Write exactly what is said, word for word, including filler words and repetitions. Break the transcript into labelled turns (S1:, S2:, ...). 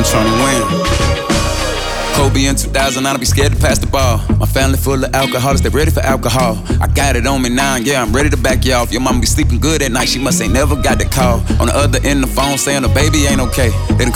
S1: tryna win. Kobe in two thousand, I don't be scared to pass the ball. My family full of alcoholics, they ready for alcohol. I got it on me now, yeah, I'm ready to back you off. Your mama be sleeping good at night, she must ain't never got the call. On the other end, the phone saying the baby ain't okay. They done